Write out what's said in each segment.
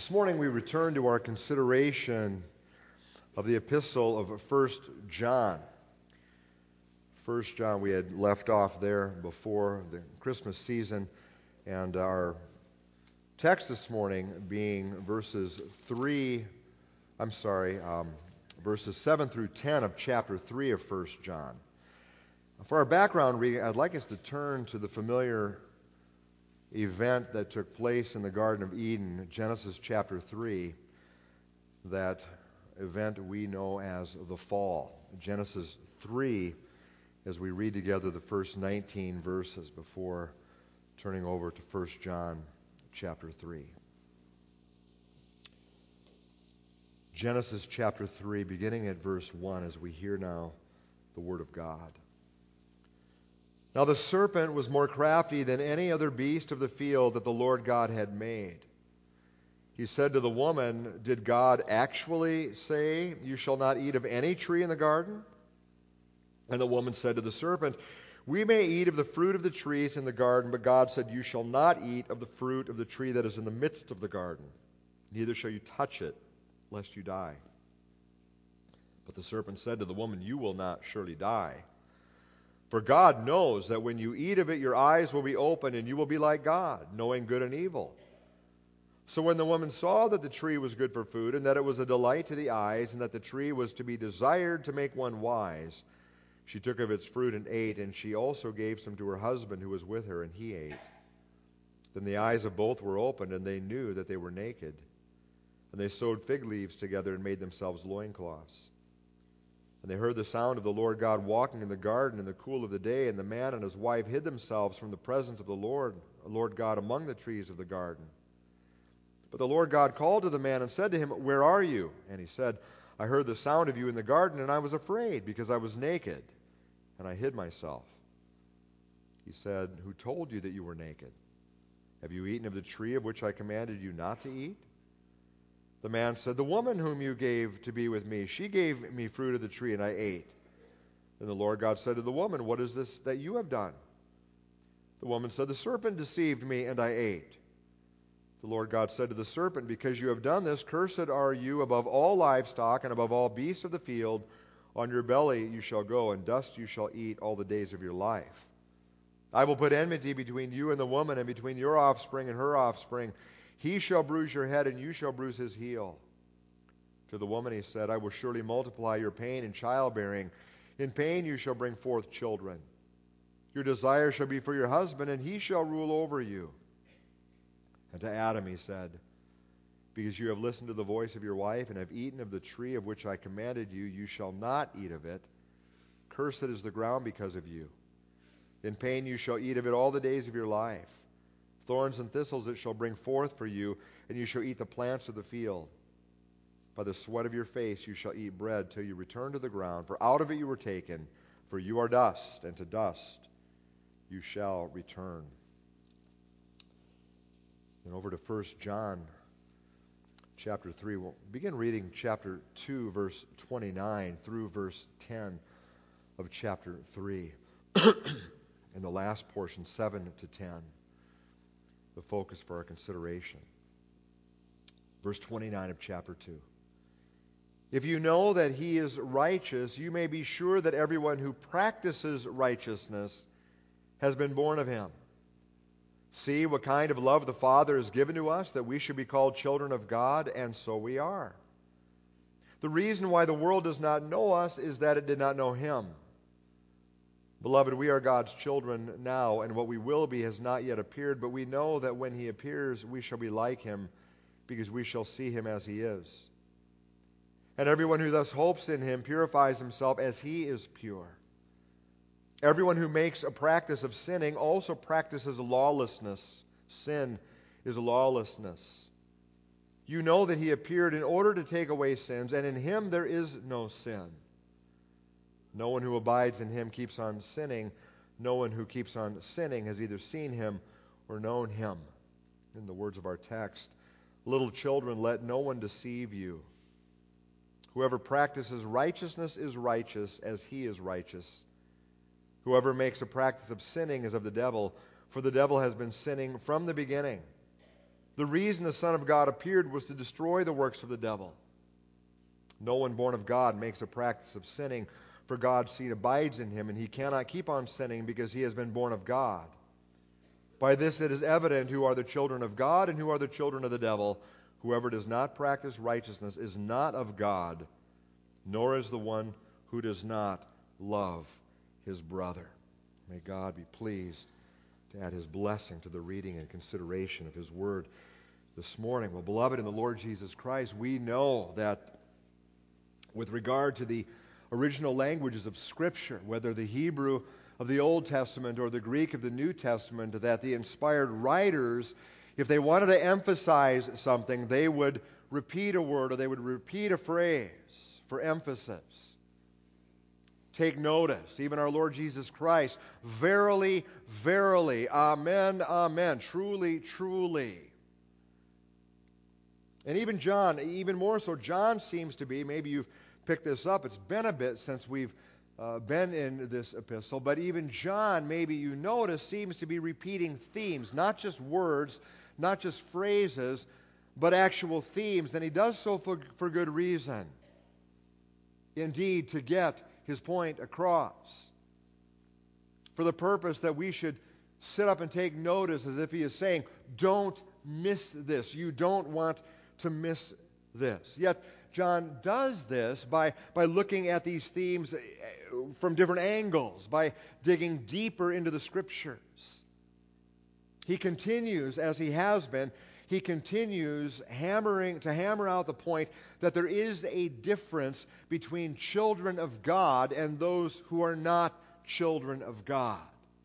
This morning we return to our consideration of the epistle of 1 John. 1 John, we had left off there before the Christmas season, and our text this morning being verses 7 through 10 of chapter 3 of 1 John. For our background reading, I'd like us to turn to the familiar event that took place in the Garden of Eden, Genesis chapter 3. That event we know as the fall. Genesis 3, as we read together the first 19 verses before turning over to 1 John chapter 3. Genesis chapter 3, beginning at verse 1, as we hear now the Word of God. Now the serpent was more crafty than any other beast of the field that the Lord God had made. He said to the woman, "Did God actually say, 'You shall not eat of any tree in the garden'?" And the woman said to the serpent, "We may eat of the fruit of the trees in the garden, but God said, 'You shall not eat of the fruit of the tree that is in the midst of the garden. Neither shall you touch it, lest you die.' But the serpent said to the woman, 'You will not surely die. For God knows that when you eat of it, your eyes will be opened, and you will be like God, knowing good and evil.' So when the woman saw that the tree was good for food, and that it was a delight to the eyes, and that the tree was to be desired to make one wise, she took of its fruit and ate, and she also gave some to her husband who was with her, and he ate. Then the eyes of both were opened, and they knew that they were naked. And they sewed fig leaves together and made themselves loincloths. And they heard the sound of the Lord God walking in the garden in the cool of the day, and the man and his wife hid themselves from the presence of the Lord God, among the trees of the garden. But the Lord God called to the man and said to him, 'Where are you?' And he said, 'I heard the sound of you in the garden, and I was afraid, because I was naked, and I hid myself.' He said, 'Who told you that you were naked? Have you eaten of the tree of which I commanded you not to eat?' The man said, 'The woman whom you gave to be with me, she gave me fruit of the tree, and I ate.' Then the Lord God said to the woman, 'What is this that you have done?' The woman said, 'The serpent deceived me, and I ate.' The Lord God said to the serpent, 'Because you have done this, cursed are you above all livestock and above all beasts of the field. On your belly you shall go, and dust you shall eat all the days of your life. I will put enmity between you and the woman, and between your offspring and her offspring. He shall bruise your head, and you shall bruise his heel.' To the woman he said, 'I will surely multiply your pain in childbearing. In pain you shall bring forth children. Your desire shall be for your husband, and he shall rule over you.' And to Adam he said, 'Because you have listened to the voice of your wife, and have eaten of the tree of which I commanded you, you shall not eat of it. Cursed is the ground because of you. In pain you shall eat of it all the days of your life. Thorns and thistles it shall bring forth for you, and you shall eat the plants of the field. By the sweat of your face you shall eat bread till you return to the ground, for out of it you were taken, for you are dust, and to dust you shall return." And over to 1 John chapter 3. We'll begin reading chapter 2, verse 29 through verse 10 of chapter 3. And the last portion, 7 to 10. The focus for our consideration. Verse 29 of chapter 2. "If you know that he is righteous, you may be sure that everyone who practices righteousness has been born of him. See what kind of love the Father has given to us, that we should be called children of God, and so we are. The reason why the world does not know us is that it did not know him. Beloved, we are God's children now, and what we will be has not yet appeared, but we know that when he appears, we shall be like him, because we shall see him as he is. And everyone who thus hopes in him purifies himself as he is pure. Everyone who makes a practice of sinning also practices lawlessness. Sin is lawlessness. You know that he appeared in order to take away sins, and in him there is no sin. No one who abides in him keeps on sinning. No one who keeps on sinning has either seen him or known him." In the words of our text, "Little children, let no one deceive you. Whoever practices righteousness is righteous as he is righteous. Whoever makes a practice of sinning is of the devil, for the devil has been sinning from the beginning. The reason the Son of God appeared was to destroy the works of the devil. No one born of God makes a practice of sinning, for God's seed abides in him, and he cannot keep on sinning because he has been born of God. By this it is evident who are the children of God and who are the children of the devil. Whoever does not practice righteousness is not of God, nor is the one who does not love his brother. May God be pleased to add his blessing to the reading and consideration of his word this morning. Well, beloved in the Lord Jesus Christ, we know that with regard to the original languages of Scripture, whether the Hebrew of the Old Testament or the Greek of the New Testament, that the inspired writers, if they wanted to emphasize something, they would repeat a word or they would repeat a phrase for emphasis. Take notice, even our Lord Jesus Christ, verily, verily, amen, amen, truly, truly. And even John, even more so, John seems to be, maybe you've picked this up, it's been a bit since we've been in this epistle, but even John, maybe you notice, seems to be repeating themes, not just words, not just phrases, but actual themes, and he does so for good reason. Indeed, to get his point across, for the purpose that we should sit up and take notice, as if he is saying, don't miss this. You don't want to miss this. Yet John does this by looking at these themes from different angles, by digging deeper into the Scriptures. He continues, as he has been, he continues to hammer out the point that there is a difference between children of God and those who are not children of God.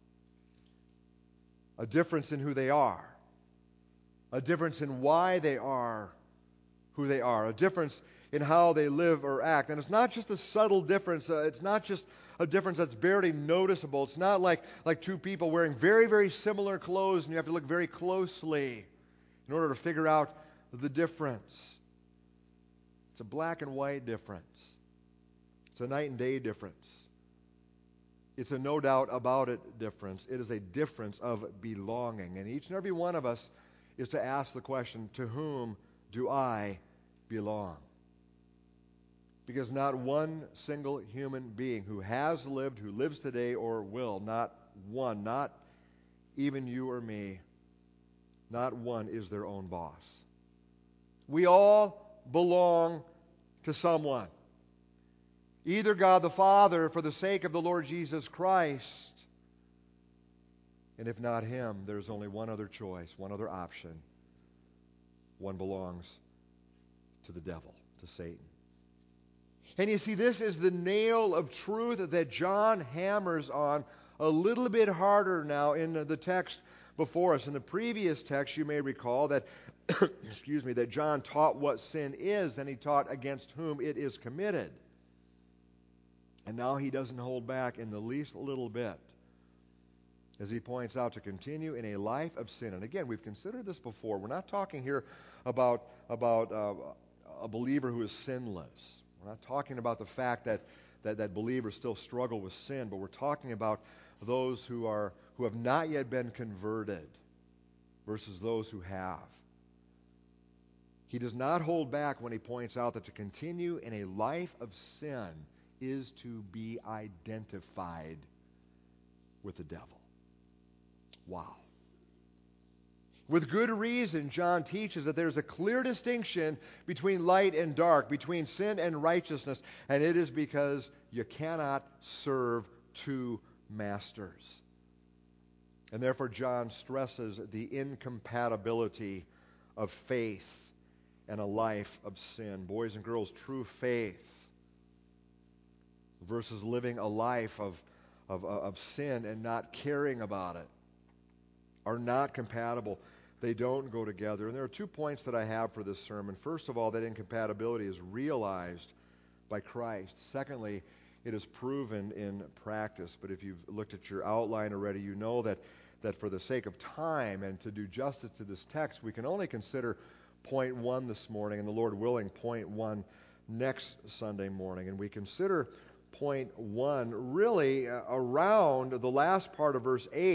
A difference in who they are. A difference in why they are who they are. A difference in how they live or act. And it's not just a subtle difference. It's not just a difference that's barely noticeable. It's not like two people wearing very, very similar clothes and you have to look very closely in order to figure out the difference. It's a black and white difference. It's a night and day difference. It's a no doubt about it difference. It is a difference of belonging. And each and every one of us is to ask the question, to whom do I belong? Because not one single human being who has lived, who lives today, or will, not one, not even you or me, not one is their own boss. We all belong to someone. Either God the Father for the sake of the Lord Jesus Christ, and if not Him, there's only one other choice, one other option. One belongs to the devil, to Satan. And you see, this is the nail of truth that John hammers on a little bit harder now in the text before us. In the previous text, you may recall that, that John taught what sin is, and he taught against whom it is committed. And now he doesn't hold back in the least little bit, as he points out, to continue in a life of sin. And again, we've considered this before. We're not talking here about a believer who is sinless. We're not talking about the fact that believers still struggle with sin, but we're talking about those who have not yet been converted versus those who have. He does not hold back when he points out that to continue in a life of sin is to be identified with the devil. Wow. With good reason, John teaches that there's a clear distinction between light and dark, between sin and righteousness, and it is because you cannot serve two masters. And therefore, John stresses the incompatibility of faith and a life of sin. Boys and girls, true faith versus living a life of sin and not caring about it are not compatible. They don't go together. And there are 2 points that I have for this sermon. First of all, that incompatibility is realized by Christ. Secondly, it is proven in practice. But if you've looked at your outline already, you know that for the sake of time and to do justice to this text, we can only consider point 1 this morning, and the Lord willing, point 1 next Sunday morning. And we consider point 1 really around the last part of verse 8,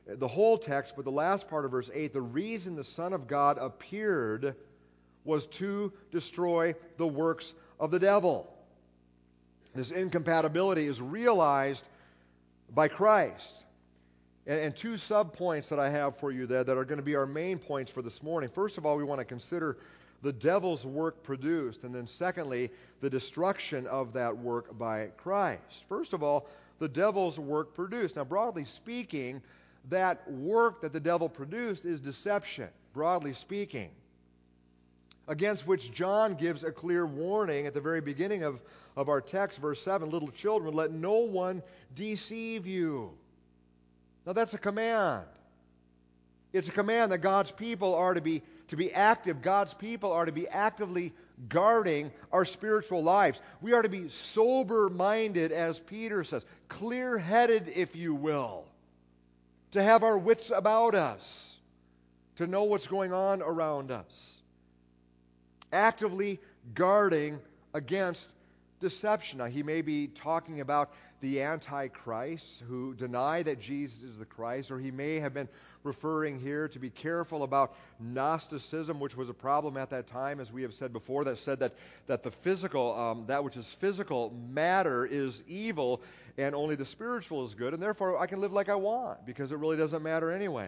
the whole text, but the last part of verse 8, the reason the Son of God appeared was to destroy the works of the devil. This incompatibility is realized by Christ. And two sub-points that I have for you there that are going to be our main points for this morning. First of all, we want to consider the devil's work produced. And then secondly, the destruction of that work by Christ. First of all, the devil's work produced. Now, broadly speaking, that work that the devil produced is deception, broadly speaking, against which John gives a clear warning at the very beginning of our text, verse 7, little children, let no one deceive you. Now that's a command. It's a command that God's people are to be active. God's people are to be actively guarding our spiritual lives. We are to be sober-minded, as Peter says, clear-headed, if you will, to have our wits about us, to know what's going on around us. Actively guarding against deception. Now, he may be talking about the Antichrist who deny that Jesus is the Christ, or he may have been referring here to be careful about Gnosticism, which was a problem at that time, as we have said before, that said that the physical, that which is physical matter is evil, and only the spiritual is good, and therefore I can live like I want, because it really doesn't matter anyway.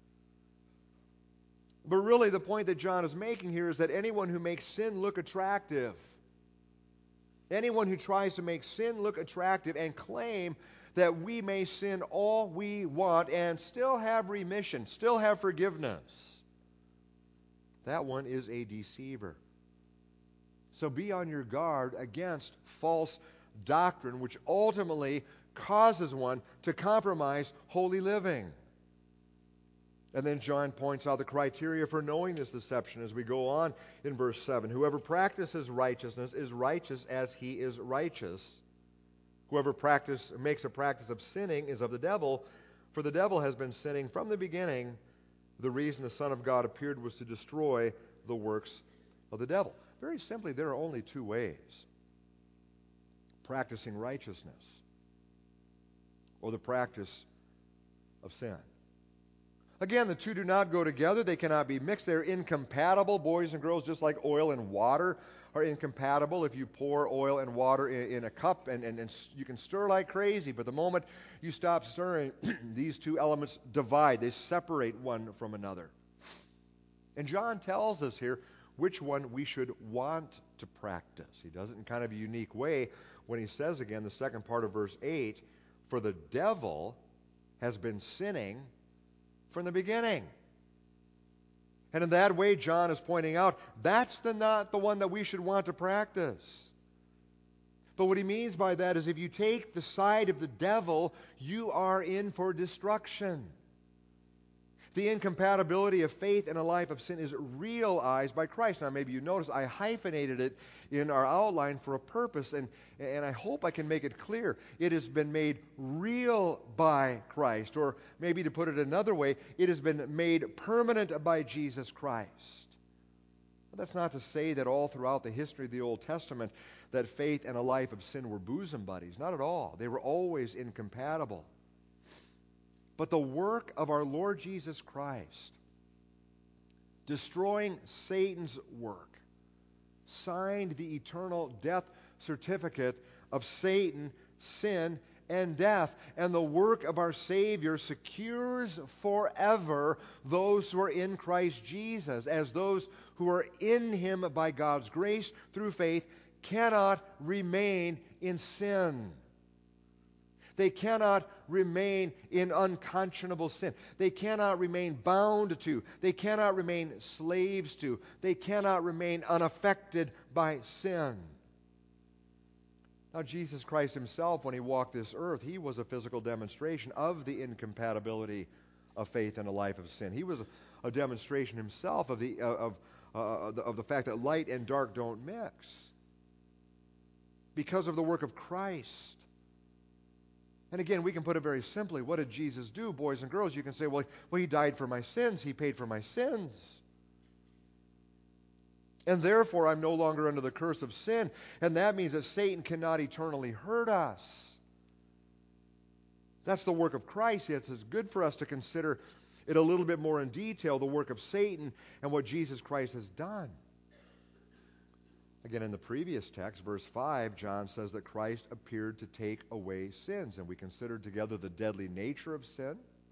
But really the point that John is making here is that anyone who makes sin look attractive, anyone who tries to make sin look attractive and claim that we may sin all we want and still have remission, still have forgiveness, that one is a deceiver. So be on your guard against false doctrine, which ultimately causes one to compromise holy living. And then John points out the criteria for knowing this deception as we go on in verse 7. Whoever practices righteousness is righteous as he is righteous. Whoever makes a practice of sinning is of the devil, for the devil has been sinning from the beginning. The reason the Son of God appeared was to destroy the works of the devil. Very simply, there are only two ways: practicing righteousness or the practice of sin. Again, the two do not go together. They cannot be mixed. They're incompatible, boys and girls, just like oil and water are incompatible. If you pour oil and water in a cup, and you can stir like crazy, but the moment you stop stirring, these two elements divide. They separate one from another. And John tells us here which one we should want to practice. He does it in kind of a unique way when he says again, the second part of verse 8, for the devil has been sinning from the beginning. And in that way, John is pointing out, that's not the one that we should want to practice. But what he means by that is if you take the side of the devil, you are in for destruction. The incompatibility of faith and a life of sin is realized by Christ. Now, maybe you notice I hyphenated it in our outline for a purpose, and I hope I can make it clear. It has been made real by Christ, or maybe to put it another way, it has been made permanent by Jesus Christ. But that's not to say that all throughout the history of the Old Testament that faith and a life of sin were bosom buddies. Not at all. They were always incompatible. But the work of our Lord Jesus Christ, destroying Satan's work, signed the eternal death certificate of Satan, sin, and death. And the work of our Savior secures forever those who are in Christ Jesus, as those who are in Him by God's grace through faith cannot remain in sin. They cannot remain in unconscionable sin. They cannot remain bound to. They cannot remain slaves to. They cannot remain unaffected by sin. Now, Jesus Christ himself, when he walked this earth, he was a physical demonstration of the incompatibility of faith and a life of sin. He was a demonstration himself of the fact that light and dark don't mix. Because of the work of Christ. And again, we can put it very simply. What did Jesus do, boys and girls? You can say, well, he died for my sins. He paid for my sins. And therefore, I'm no longer under the curse of sin. And that means that Satan cannot eternally hurt us. That's the work of Christ. Yet it's good for us to consider it a little bit more in detail, the work of Satan and what Jesus Christ has done. Again, in the previous text, verse 5, John says that Christ appeared to take away sins. And we considered together the deadly nature of sin.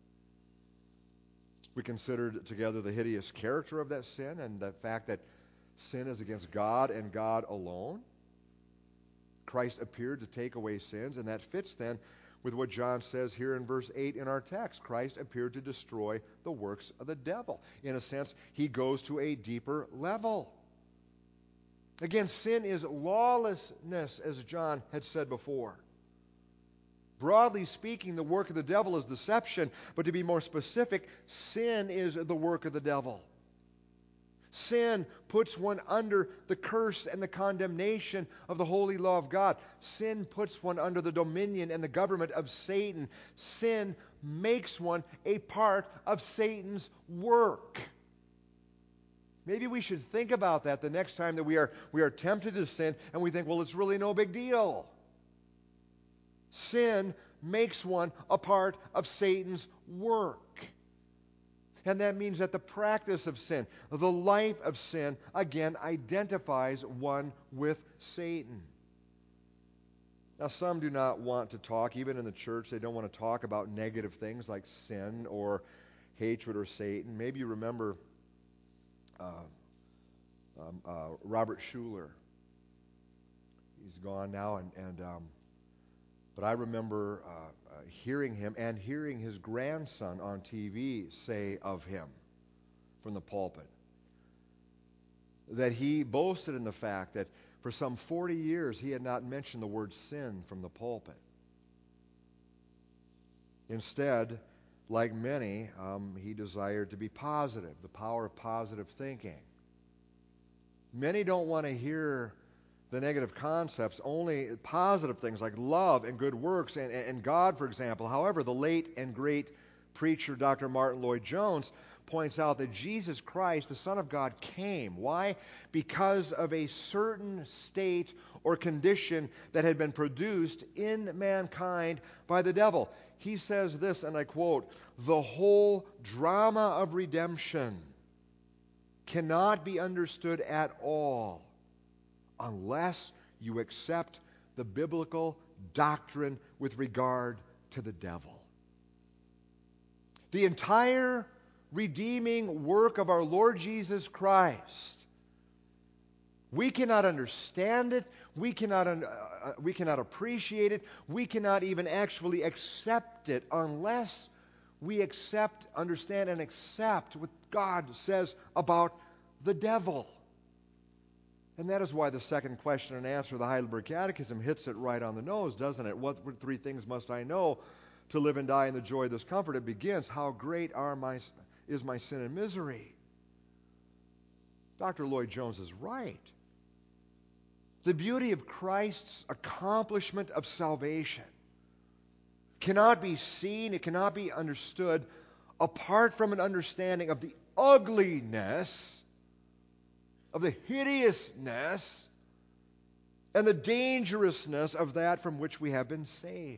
We considered together the hideous character of that sin and the fact that sin is against God and God alone. Christ appeared to take away sins, and that fits then with what John says here in verse 8 in our text. Christ appeared to destroy the works of the devil. In a sense, he goes to a deeper level. Again, sin is lawlessness, as John had said before. Broadly speaking, the work of the devil is deception, but to be more specific, sin is the work of the devil. Sin puts one under the curse and the condemnation of the holy law of God. Sin puts one under the dominion and the government of Satan. Sin makes one a part of Satan's work. Maybe we should think about that the next time that we are tempted to sin and we think, well, it's really no big deal. Sin makes one a part of Satan's work. And that means that the practice of sin, the life of sin, again, identifies one with Satan. Now, some do not want to talk, even in the church, they don't want to talk about negative things like sin or hatred or Satan. Maybe you remember Robert Schuller. He's gone now, but I remember hearing him and hearing his grandson on TV say of him from the pulpit that he boasted in the fact that for some 40 years he had not mentioned the word sin from the pulpit. Instead, like many, he desired to be positive, the power of positive thinking. Many don't want to hear the negative concepts, only positive things like love and good works and God, for example. However, the late and great preacher Dr. Martin Lloyd-Jones points out that Jesus Christ, the Son of God, came. Why? Because of a certain state or condition that had been produced in mankind by the devil. He says this, and I quote, "The whole drama of redemption cannot be understood at all unless you accept the biblical doctrine with regard to the devil." The entire redeeming work of our Lord Jesus Christ, we cannot understand it, we cannot appreciate it, we cannot even actually accept it unless we understand and accept what God says about the devil. And that is why the second question and answer of the Heidelberg Catechism hits it right on the nose, doesn't it? What three things must I know to live and die in the joy of this comfort? It begins, how great is my sin and misery? Dr. Lloyd-Jones is right. The beauty of Christ's accomplishment of salvation cannot be seen, it cannot be understood apart from an understanding of the ugliness, of the hideousness, and the dangerousness of that from which we have been saved.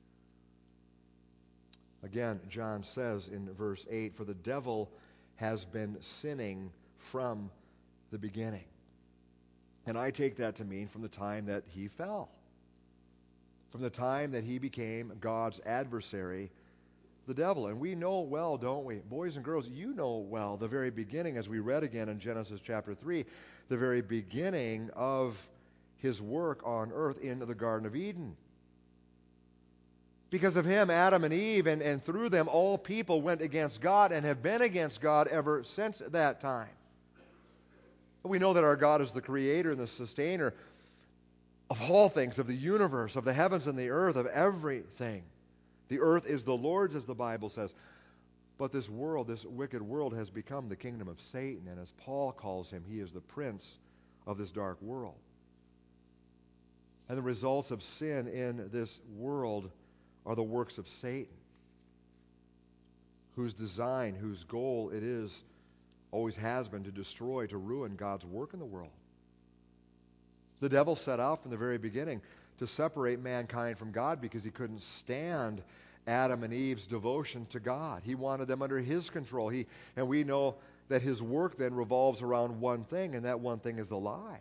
Again, John says in verse 8, "For the devil has been sinning from the beginning." And I take that to mean from the time that he fell. From the time that he became God's adversary, the devil. And we know well, don't we? Boys and girls, you know well the very beginning, as we read again in Genesis chapter 3, the very beginning of his work on earth in the Garden of Eden. Because of him, Adam and Eve, and through them, all people went against God and have been against God ever since that time. We know that our God is the creator and the sustainer of all things, of the universe, of the heavens and the earth, of everything. The earth is the Lord's, as the Bible says. But this world, this wicked world, has become the kingdom of Satan. And as Paul calls him, he is the prince of this dark world. And the results of sin in this world are the works of Satan, whose design, whose goal it is, always has been, to destroy, to ruin God's work in the world. The devil set out from the very beginning to separate mankind from God because he couldn't stand Adam and Eve's devotion to God. He wanted them under His control. And we know that His work then revolves around one thing, and that one thing is the lie.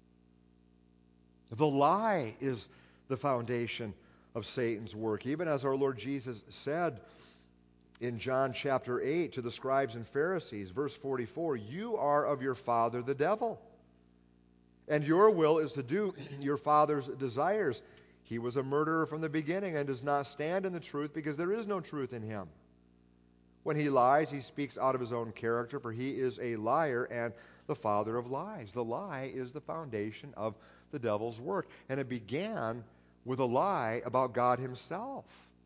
The lie is the foundation of Satan's work. Even as our Lord Jesus said in John chapter 8 to the scribes and Pharisees, verse 44, "You are of your father the devil, and your will is to do your father's desires. He was a murderer from the beginning and does not stand in the truth because there is no truth in him. When he lies, he speaks out of his own character, for he is a liar and the father of lies." The lie is the foundation of the devil's work. And it began with a lie about God Himself.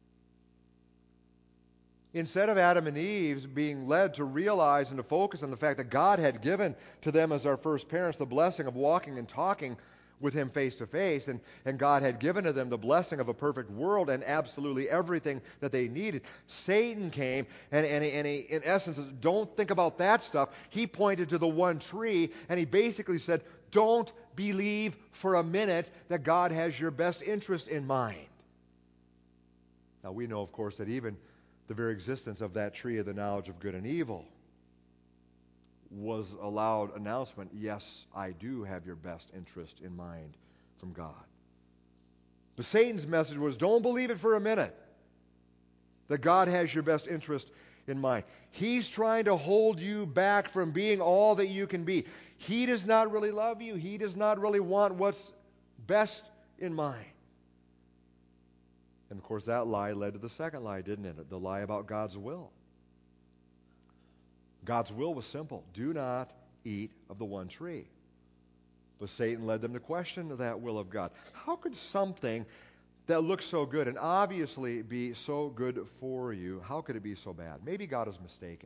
Instead of Adam and Eve being led to realize and to focus on the fact that God had given to them as our first parents the blessing of walking and talking with Him face to face, and God had given to them the blessing of a perfect world and absolutely everything that they needed, Satan came and he, in essence, says, don't think about that stuff. He pointed to the one tree and he basically said, don't believe for a minute that God has your best interest in mind. Now we know, of course, that even the very existence of that tree of the knowledge of good and evil was a loud announcement, yes, I do have your best interest in mind from God. But Satan's message was, don't believe it for a minute that God has your best interest in mind. He's trying to hold you back from being all that you can be. He does not really love you. He does not really want what's best in mind. And of course, that lie led to the second lie, didn't it? The lie about God's will. God's will was simple. Do not eat of the one tree. But Satan led them to question that will of God. How could something that looks so good and obviously be so good for you, how could it be so bad? Maybe God is mistaken.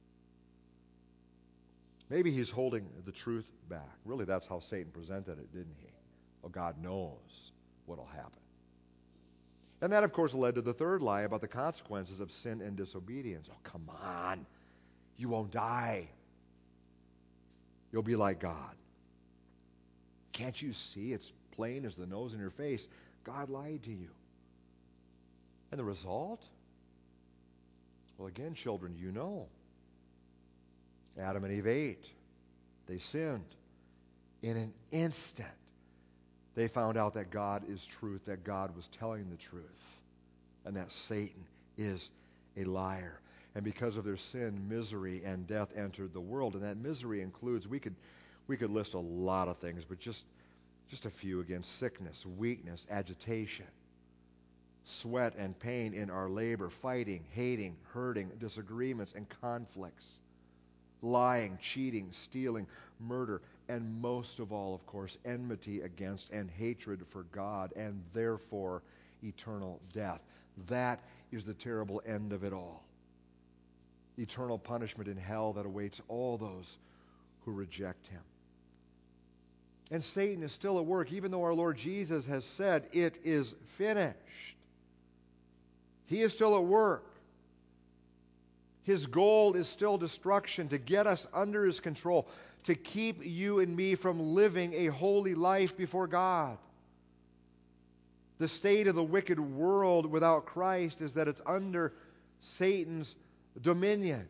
Maybe He's holding the truth back. Really, that's how Satan presented it, didn't he? Well, God knows what will happen. And that, of course, led to the third lie about the consequences of sin and disobedience. Oh, come on. You won't die. You'll be like God. Can't you see? It's plain as the nose in your face. God lied to you. And the result? Well, again, children, you know. Adam and Eve ate. They sinned. In an instant, they found out that God is truth, that God was telling the truth, and that Satan is a liar. And because of their sin, misery and death entered the world. And that misery includes, we could list a lot of things, but just a few again: sickness, weakness, agitation, sweat and pain in our labor, fighting, hating, hurting, disagreements and conflicts, lying, cheating, stealing, murder, and most of all, of course, enmity against and hatred for God, and therefore eternal death. That is the terrible end of it all. Eternal punishment in hell that awaits all those who reject Him. And Satan is still at work, even though our Lord Jesus has said, it is finished. He is still at work. His goal is still destruction, to get us under His control, to keep you and me from living a holy life before God. The state of the wicked world without Christ is that it's under Satan's dominion.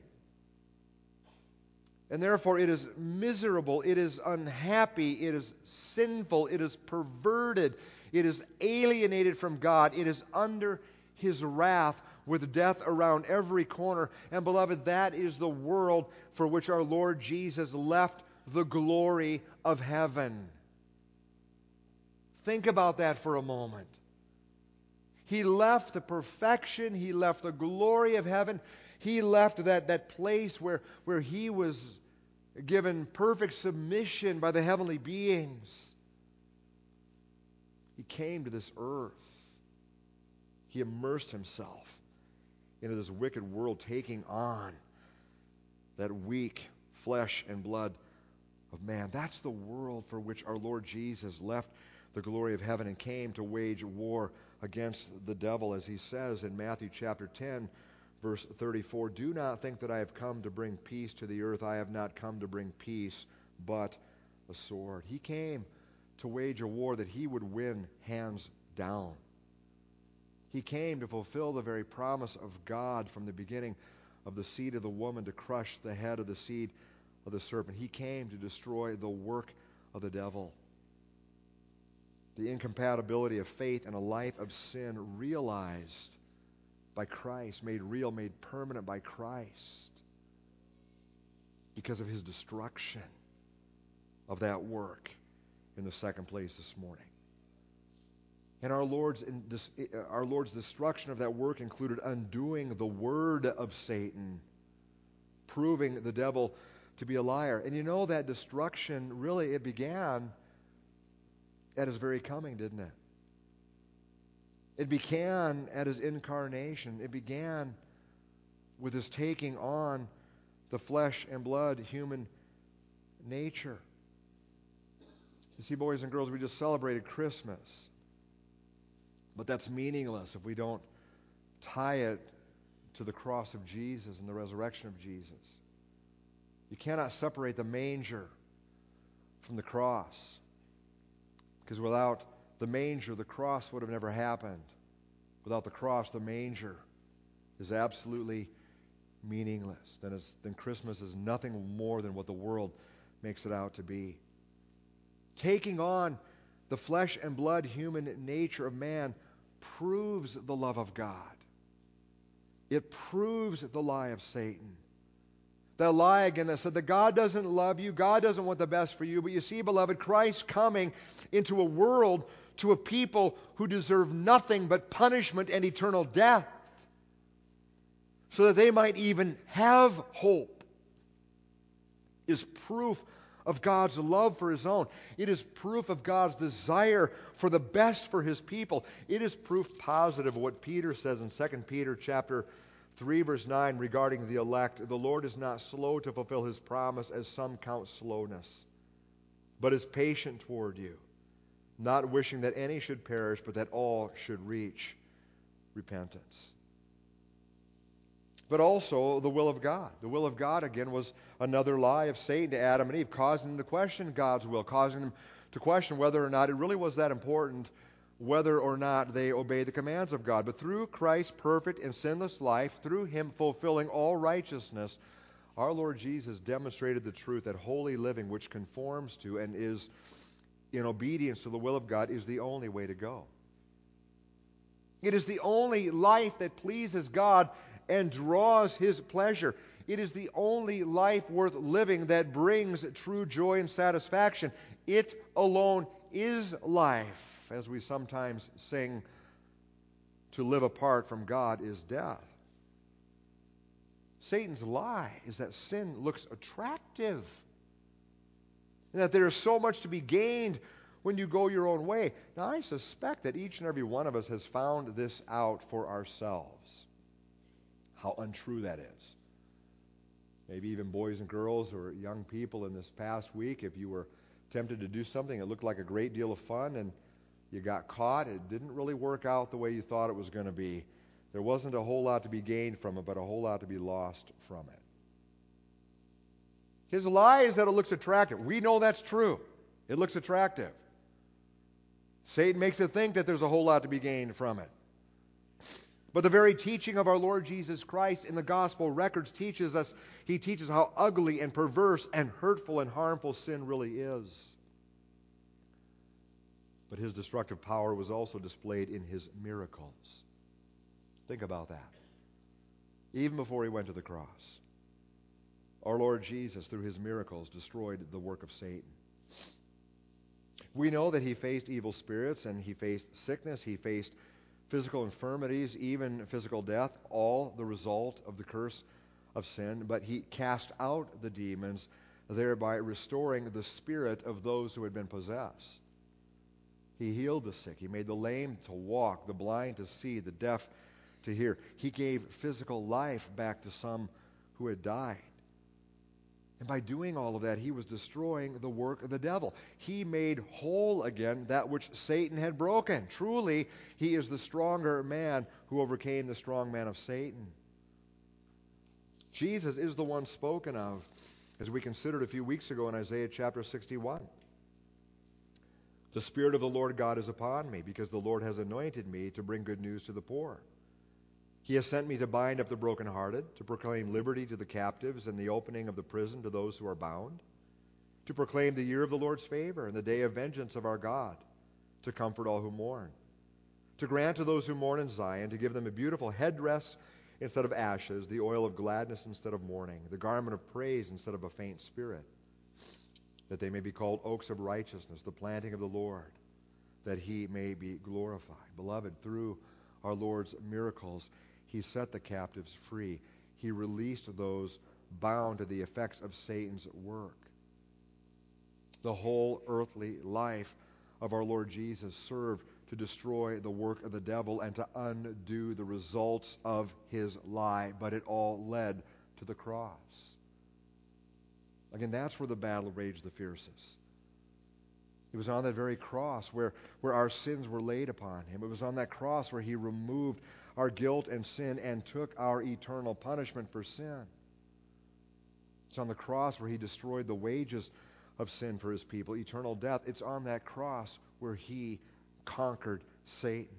And therefore it is miserable, it is unhappy, it is sinful, it is perverted, it is alienated from God, it is under His wrath with death around every corner. And beloved, that is the world for which our Lord Jesus left the glory of heaven. Think about that for a moment. He left the perfection, He left the glory of heaven, He left that place where He was given perfect submission by the heavenly beings. He came to this earth. He immersed Himself into this wicked world, taking on that weak flesh and blood of man. That's the world for which our Lord Jesus left the glory of heaven and came to wage war against the devil, as He says in Matthew chapter 10, verse 34, "Do not think that I have come to bring peace to the earth. I have not come to bring peace, but a sword." He came to wage a war that He would win hands down. He came to fulfill the very promise of God from the beginning of the seed of the woman to crush the head of the seed of the serpent. He came to destroy the work of the devil. The incompatibility of faith and a life of sin realized by Christ, made real, made permanent by Christ because of his destruction of that work in the second place this morning. And our Lord's destruction of that work included undoing the word of Satan, proving the devil to be a liar. And you know that destruction, really, it began at his very coming, didn't it? It began at his incarnation. It began with his taking on the flesh and blood human nature. You see, boys and girls, we just celebrated Christmas. But that's meaningless if we don't tie it to the cross of Jesus and the resurrection of Jesus. You cannot separate the manger from the cross. Because without the manger, the cross would have never happened. Without the cross, the manger is absolutely meaningless. Then Christmas is nothing more than what the world makes it out to be. Taking on the flesh and blood human nature of man proves the love of God. It proves the lie of Satan. That lie again that said that God doesn't love you, God doesn't want the best for you. But you see, beloved, Christ coming into a world, to a people who deserve nothing but punishment and eternal death, so that they might even have hope, is proof of God's love for his own. It is proof of God's desire for the best for his people. It is proof positive of what Peter says in 2 Peter chapter 3, verse 9 regarding the elect. The Lord is not slow to fulfill his promise, as some count slowness, but is patient toward you, not wishing that any should perish, but that all should reach repentance. But also the will of God. The will of God, again, was another lie of Satan to Adam and Eve, causing them to question God's will, causing them to question whether or not it really was that important, whether or not they obey the commands of God. But through Christ's perfect and sinless life, through him fulfilling all righteousness, our Lord Jesus demonstrated the truth that holy living, which conforms to and is in obedience to the will of God, is the only way to go. It is the only life that pleases God and draws his pleasure. It is the only life worth living that brings true joy and satisfaction. It alone is life. As we sometimes sing, to live apart from God is death. Satan's lie is that sin looks attractive, and that there is so much to be gained when you go your own way. Now, I suspect that each and every one of us has found this out for ourselves, how untrue that is. Maybe even boys and girls or young people in this past week, if you were tempted to do something that looked like a great deal of fun and you got caught, it didn't really work out the way you thought it was going to be. There wasn't a whole lot to be gained from it, but a whole lot to be lost from it. His lie is that it looks attractive. We know that's true. It looks attractive. Satan makes it think that there's a whole lot to be gained from it. But the very teaching of our Lord Jesus Christ in the gospel records teaches us, he teaches how ugly and perverse and hurtful and harmful sin really is. But his destructive power was also displayed in his miracles. Think about that. Even before he went to the cross, our Lord Jesus, through his miracles, destroyed the work of Satan. We know that he faced evil spirits and he faced sickness, he faced physical infirmities, even physical death, all the result of the curse of sin. But he cast out the demons, thereby restoring the spirit of those who had been possessed. He healed the sick. He made the lame to walk, the blind to see, the deaf to hear. He gave physical life back to some who had died. And by doing all of that, he was destroying the work of the devil. He made whole again that which Satan had broken. Truly, he is the stronger man who overcame the strong man of Satan. Jesus is the one spoken of, as we considered a few weeks ago in Isaiah chapter 61. The Spirit of the Lord God is upon me, because the Lord has anointed me to bring good news to the poor. He has sent me to bind up the brokenhearted, to proclaim liberty to the captives and the opening of the prison to those who are bound, to proclaim the year of the Lord's favor and the day of vengeance of our God, to comfort all who mourn, to grant to those who mourn in Zion, to give them a beautiful headdress instead of ashes, the oil of gladness instead of mourning, the garment of praise instead of a faint spirit, that they may be called oaks of righteousness, the planting of the Lord, that he may be glorified. Beloved, through our Lord's miracles, he set the captives free. He released those bound to the effects of Satan's work. The whole earthly life of our Lord Jesus served to destroy the work of the devil and to undo the results of his lie, but it all led to the cross. Again, that's where the battle raged the fiercest. It was on that very cross where our sins were laid upon him. It was on that cross where he removed our guilt and sin and took our eternal punishment for sin. It's on the cross where he destroyed the wages of sin for his people, eternal death. It's on that cross where he conquered Satan.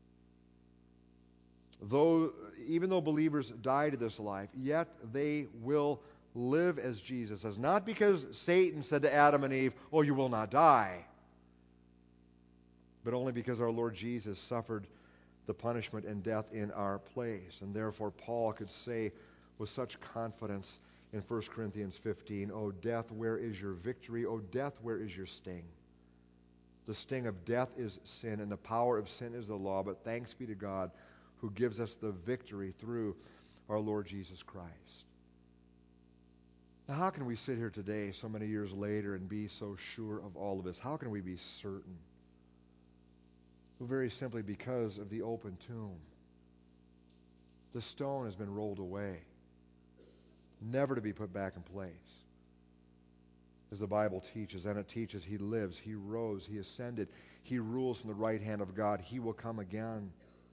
Even though believers die to this life, yet they will live as Jesus says. Not because Satan said to Adam and Eve, "Oh, you will not die," but only because our Lord Jesus suffered the punishment and death in our place. And therefore Paul could say with such confidence in 1 Corinthians 15, "O death, where is your victory? O death, where is your sting? The sting of death is sin, and the power of sin is the law, but thanks be to God who gives us the victory through our Lord Jesus Christ." Now, how can we sit here today, so many years later, and be so sure of all of this? How can we be certain? Well, very simply because of the open tomb. The stone has been rolled away, never to be put back in place. As the Bible teaches, and it teaches, he lives, he rose, he ascended, he rules from the right hand of God, he will come again.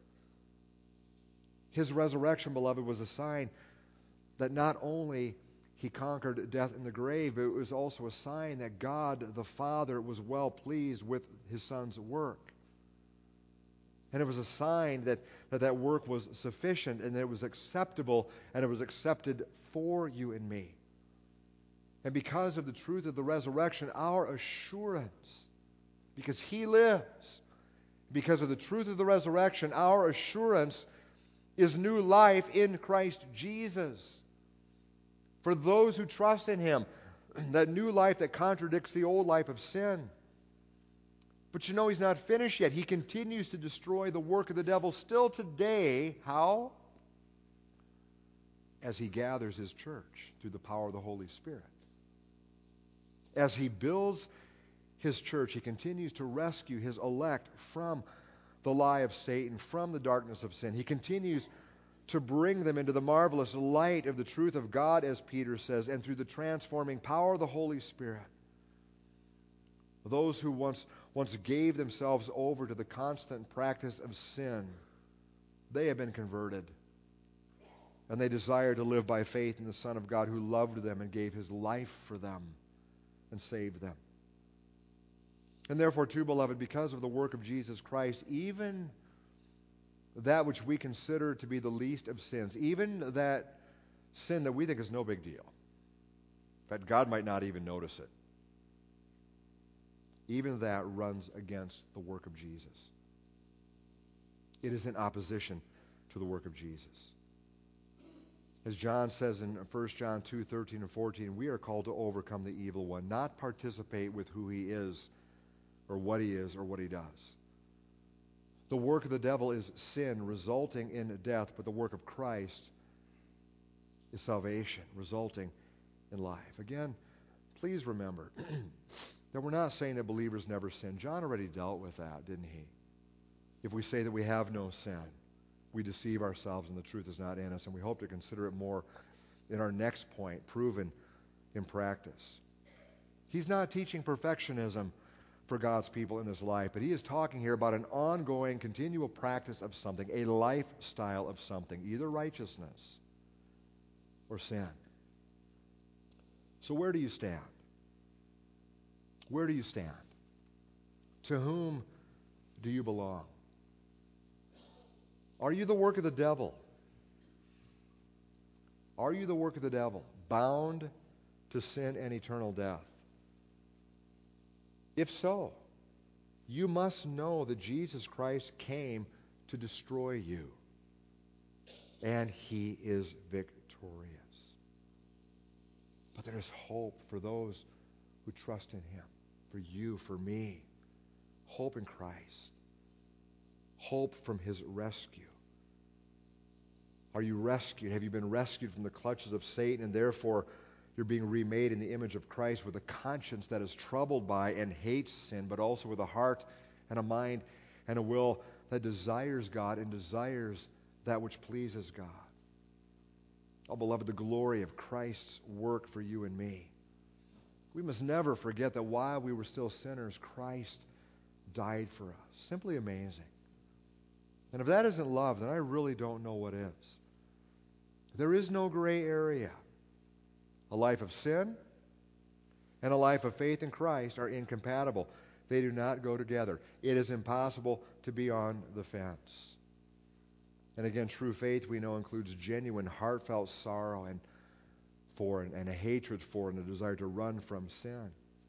His resurrection, beloved, was a sign that not only he conquered death in the grave, but it was also a sign that God the Father was well pleased with his Son's work. And it was a sign that work was sufficient and that it was acceptable and it was accepted for you and me. And because of the truth of the resurrection, our assurance, because he lives, because of the truth of the resurrection, our assurance is new life in Christ Jesus. For those who trust in him, that new life that contradicts the old life of sin. But you know, he's not finished yet. He continues to destroy the work of the devil still today. How? As he gathers his church through the power of the Holy Spirit. As he builds his church, he continues to rescue his elect from the lie of Satan, from the darkness of sin. He continues to bring them into the marvelous light of the truth of God, as Peter says, and through the transforming power of the Holy Spirit. Those who once gave themselves over to the constant practice of sin, they have been converted. And they desire to live by faith in the Son of God who loved them and gave his life for them and saved them. And therefore, too, beloved, because of the work of Jesus Christ, even that which we consider to be the least of sins, even that sin that we think is no big deal, that God might not even notice it, even that runs against the work of Jesus. It is in opposition to the work of Jesus. As John says in 1 John 2:13 and 14, we are called to overcome the evil one, not participate with who he is or what he does. The work of the devil is sin, resulting in death, but the work of Christ is salvation, resulting in life. Again, please remember that we're not saying that believers never sin. John already dealt with that, didn't he? If we say that we have no sin, we deceive ourselves and the truth is not in us, and we hope to consider it more in our next point, proven in practice. He's not teaching perfectionism for God's people in this life, but he is talking here about an ongoing, continual practice of something, a lifestyle of something, either righteousness or sin. So where do you stand? Where do you stand? To whom do you belong? Are you the work of the devil? Are you the work of the devil, bound to sin and eternal death? If so, you must know that Jesus Christ came to destroy you, and he is victorious. But there is hope for those who trust in him, for you, for me. Hope in Christ. Hope from his rescue. Are you rescued? Have you been rescued from the clutches of Satan, and therefore you're being remade in the image of Christ with a conscience that is troubled by and hates sin, but also with a heart and a mind and a will that desires God and desires that which pleases God? Oh, beloved, the glory of Christ's work for you and me. We must never forget that while we were still sinners, Christ died for us. Simply amazing. And if that isn't love, then I really don't know what is. There is no gray area. A life of sin and a life of faith in Christ are incompatible. They do not go together. It is impossible to be on the fence. And again, true faith, we know, includes genuine, heartfelt sorrow and a hatred for and a desire to run from sin.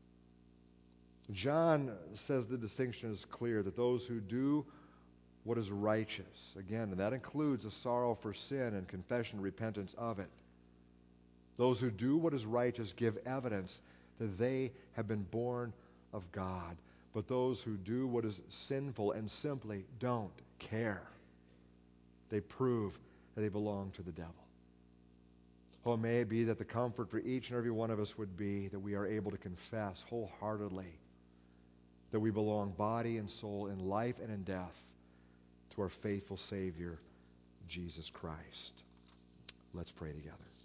John says the distinction is clear, that those who do what is righteous, again, and that includes a sorrow for sin and confession, repentance of it. Those who do what is righteous give evidence that they have been born of God. But those who do what is sinful and simply don't care, they prove that they belong to the devil. Oh, may it be that the comfort for each and every one of us would be that we are able to confess wholeheartedly that we belong body and soul, in life and in death, to our faithful Savior, Jesus Christ. Let's pray together.